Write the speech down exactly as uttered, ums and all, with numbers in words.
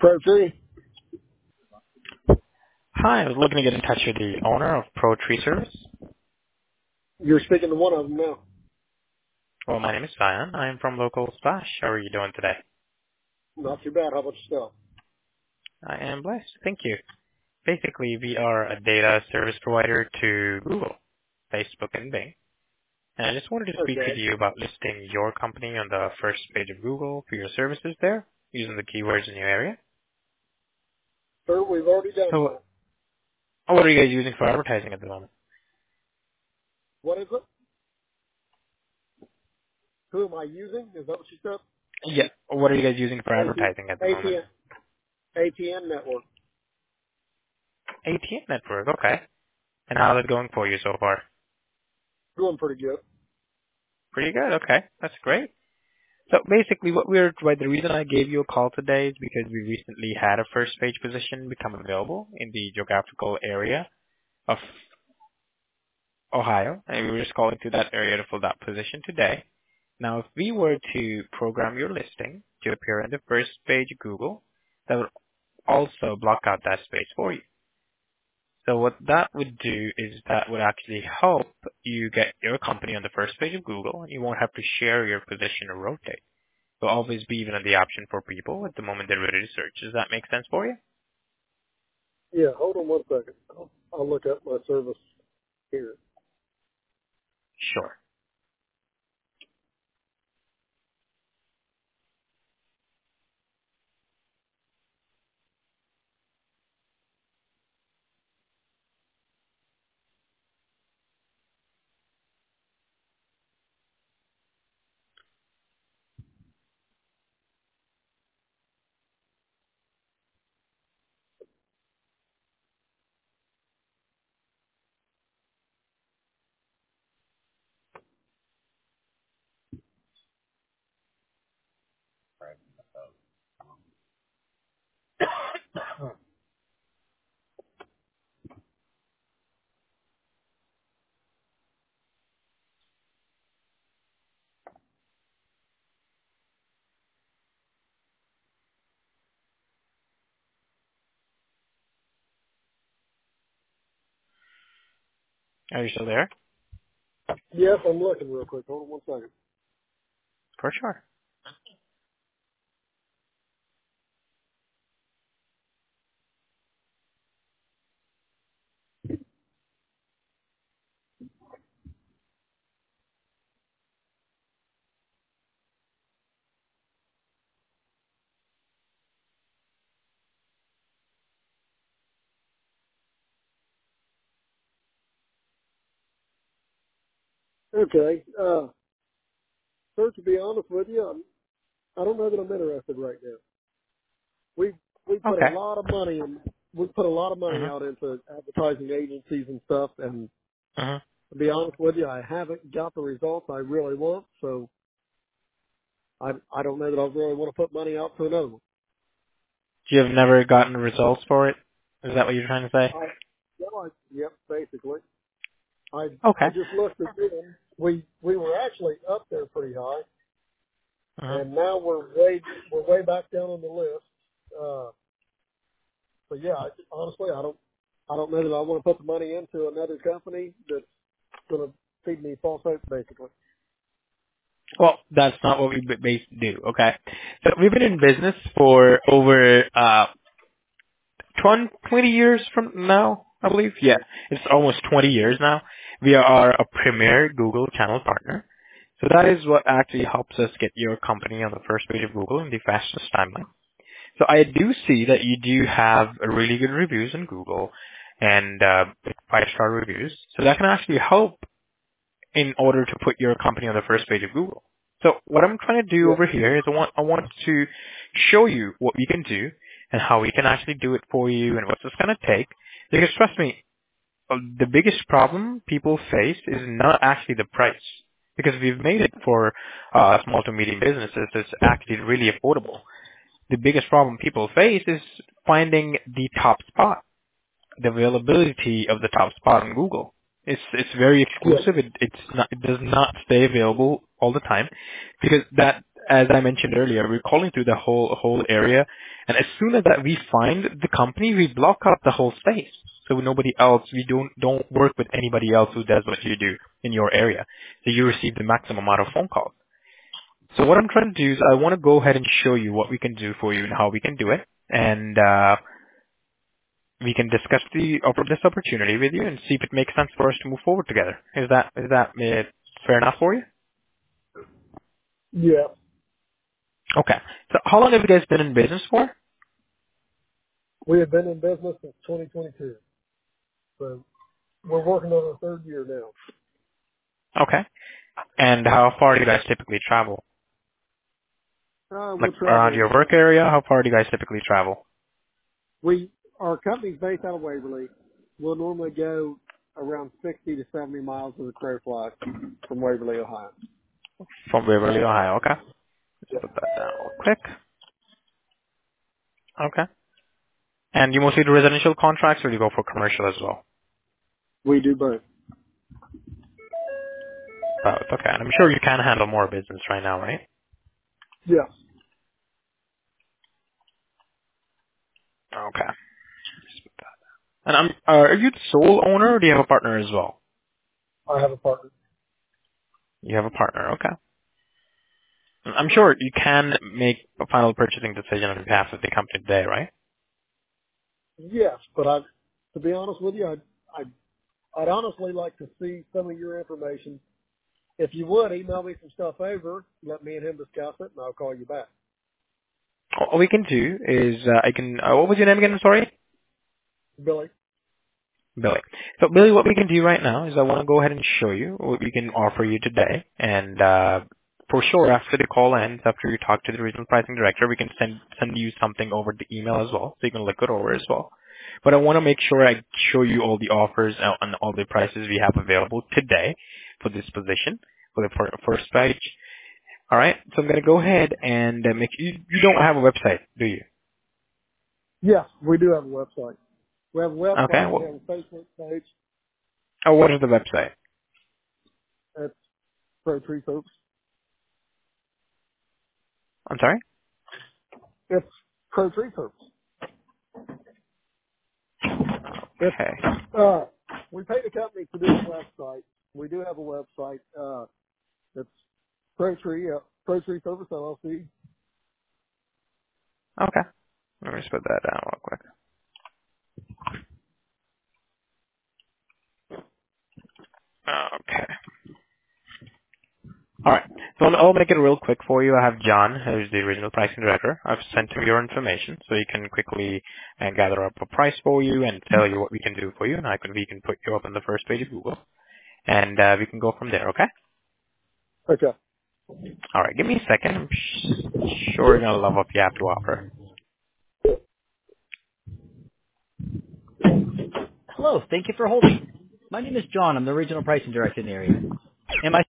Pro Tree. Hi, I was looking to get in touch with the owner of Pro Tree Service. You're speaking to one of them now. Well, my name is Zion. I am from Local Splash. How are you doing today? Not too bad. How about yourself? I am blessed. Thank you. Basically, we are a data service provider to Google, Facebook, and Bing. And I just wanted to speak with Okay. you about listing your company on the first page of Google for your services there, using the keywords in your area. Sir, we've already done So, that. oh, what are you guys using for advertising at the moment? What is it? Who am I using? Is that what you said? Yeah. What are you guys using for A T advertising at the A moment? T N A T N network. A T M Network. Okay. And how's it going for you so far? Doing pretty good. Pretty good. Okay. That's great. So basically what we're, why the reason I gave you a call today is because we recently had a first page position become available in the geographical area of Ohio, and we were just calling to that area to fill that position today. Now, if we were to program your listing to appear on the first page of Google, that would also block out that space for you. So what that would do is that would actually help you get your company on the first page of Google, and you won't have to share your position or rotate. Will always be even the option for people at the moment they're ready to search. Does that make sense for you? Yeah, hold on one second. I'll, I'll look up my service here. Sure. Are you still there? Yes, I'm looking real quick. Hold on one second. For sure. Okay. Uh, sir, to be honest with you, I'm, I don't know that I'm interested right now. We we put a Okay. lot of money in. We put a lot of money Mhm. out into advertising agencies and stuff, and Mhm. to be honest with you, I haven't got the results I really want, so I I don't know that I really want to put money out to another one. You have never gotten results for it? Is that what you're trying to say? I, yeah, I, yep, basically. I I Okay. just looked at them. We we were actually up there pretty high, Mhm. and now we're way we're way back down on the list. Uh, so yeah, I, honestly, I don't I don't know that I want to put the money into another company that's going to feed me false hope, basically. Well, that's not what we b- bas- do. Okay. So we've been in business for over uh twenty, twenty years from now, I believe. Yeah, it's almost twenty years now. We are a premier Google channel partner. So that is what actually helps us get your company on the first page of Google in the fastest timeline. So I do see that you do have a really good reviews in Google and uh, five-star reviews. So that can actually help in order to put your company on the first page of Google. So what I'm trying to do Yeah, over here is I want I want to show you what we can do and how we can actually do it for you and what it's going to take. Because trust me, uh, the biggest problem people face is not actually the price. Because we've made it for uh, small to medium businesses, it's actually really affordable. The biggest problem people face is finding the top spot, the availability of the top spot on Google. It's it's very yeah, exclusive. It it's not it does not stay available all the time because that as I mentioned earlier, we're calling through the whole whole area, and as soon as that we find the company, we block out the whole space. So nobody else, we don't don't work with anybody else who does what you do in your area. So you receive the maximum amount of phone calls. So what I'm trying to do is I want to go ahead and show you what we can do for you and how we can do it, and uh, we can discuss the opp- this opportunity with you and see if it makes sense for us to move forward together. Is that is that uh, fair enough for you? Yeah, Okay. So how long have you guys been in business for? we have been in business since twenty twenty-two, so we're working on our third year now. Okay. And how far do you guys typically travel? Uh, Like we'll around travel. your work area, how far do you guys typically travel? We our company's based out of Waverly. We'll normally go around sixty to seventy miles with a crow fly from Waverly, Ohio. From Waverly, Ohio. Okay. Yeah, Let's put that down real quick. Okay. And you mostly do residential contracts or do you go for commercial as well? we do both. Both. Okay. And I'm sure you can handle more business right now, right? Yes, Okay. And I'm, uh, are you the sole owner or do you have a partner as well? I have a partner. You have a partner. Okay. I'm sure you can make a final purchasing decision on behalf of the company today, right? Yes, but I, to be honest with you, I'd, I'd, I'd honestly like to see some of your information. If you would, email me some stuff over, let me and him discuss it, and I'll call you back. All we can do is, uh, I can, uh, what was your name again? I'm sorry? Billy? Billy. So Billy, what we can do right now is I want to go ahead and show you what we can offer you today. And uh, for sure, after the call ends, after you talk to the regional pricing director, we can send send you something over the email as well, so you can look it over as well. But I want to make sure I show you all the offers and and all the prices we have available today for this position, for the fir- first page. All right. So I'm going to go ahead and uh, make you. You don't have a website, do you? Yes, we do have a website. We have a Okay. website. We Well, have a Facebook page. oh, what is the website? It's Pro Tree Folks. I'm sorry. It's Pro Tree Folks. It's, Okay. uh, we pay the company to do a website. We do have a website. Uh, it's Pro Tree, uh, Pro Tree Service L L C. Okay. Let me just put that down real quick. Okay. All right. So I'll I'll make it real quick for you. I have John, who's the original pricing director. I've sent him your information so he can quickly uh, gather up a price for you and tell you what we can do for you, and I can we can put you up on the first page of Google, and uh, we can go from there. Okay. Okay. All right. Give me a second. I'm sh- sure you're gonna love what you have to offer. Hello, thank you for holding. My name is John. I'm the regional pricing director in the area. Am I